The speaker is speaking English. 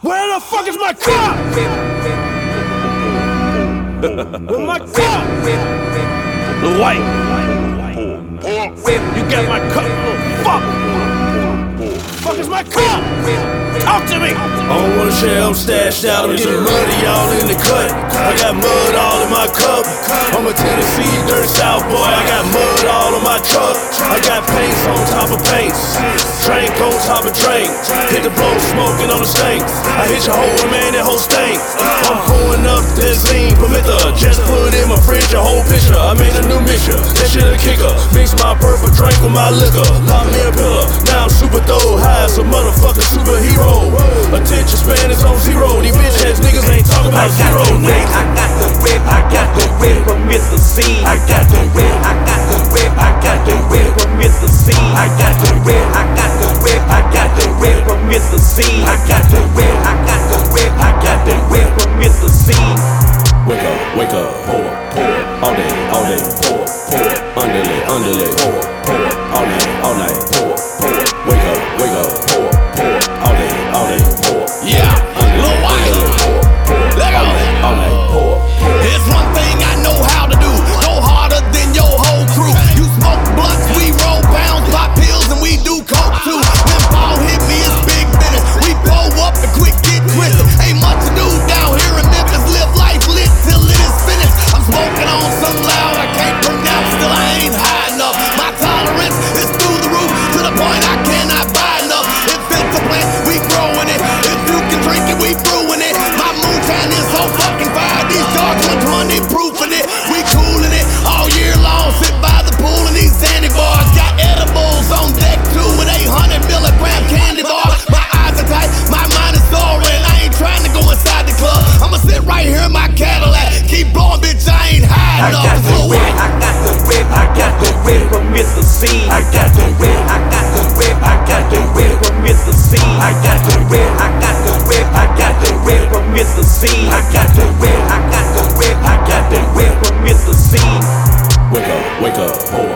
Where the fuck is my car? Where's my car? Lil White. You got my car, little fuck. Fuck is my car? Talk to me. I don't wanna share, I'm stashed out, I'm getting muddy all in the cut. I got mud all in my cup. I'm a Tennessee dirt South boy, I got mud all in my truck. I got paints on top of paints, drink on top of drink. Hit the blow, smoking on the stank. I hit your whole man, that whole stank. I'm pulling up that lean, permit the just put in my fridge a whole picture. I made a new mixture, that shit a kicker. Mix my purple drink with my liquor, pop me a pillar. Now I'm super throw high as a motherfucking superhero. Attention span is on zero. These bitch ass niggas ain't talking about zero. I got the whip, I got the whip from Mr. C. I got the whip, I got the whip, I got the whip from Mr. C. I got the whip, I got the whip, I got the whip from Mr. C. I got the whip, I got the whip, I got the whip from Mr. C. Wake up, pour, all day, pour, underlay, pour, all night, pour, wake up, pour, all day, pour. Yeah, Lil White, let go. All night, pour. Here's one thing I know how to do. Go harder than your whole crew. You smoke blunts, we roll pounds, pop pills, and we do coke too. When ball hit me, it's big business. We blow up and quick get twisted. Ain't much to do down here in Memphis. Live life lit till it is finished. I'm smoking on some loud I can't pronounce, still I ain't high enough. My tolerance is through the roof to the point I cannot buy enough. If it's a plant, we growing it. If you can drink it, we brewing it. My moonshine is so fucking fire. These dogs 120 proofing it. We cooling it all year long. Sit by the pool and these Zanny bars. Got edibles on deck too with 800 milligram candy bars. My eyes are tight, my mind is soaring. I ain't trying to go inside the club. I'ma sit right here in my Cadillac. Keep blowing, bitch, I ain't high enough. I got the whip, I got the whip, I got the whip from Mr. C. I got the whip, I got the whip, I got the whip from Mr. C. I got the whip, I got the whip, I got the whip from Mr. C. I got the whip, I got the whip, I got the whip from Mr. C. Wake up, pour,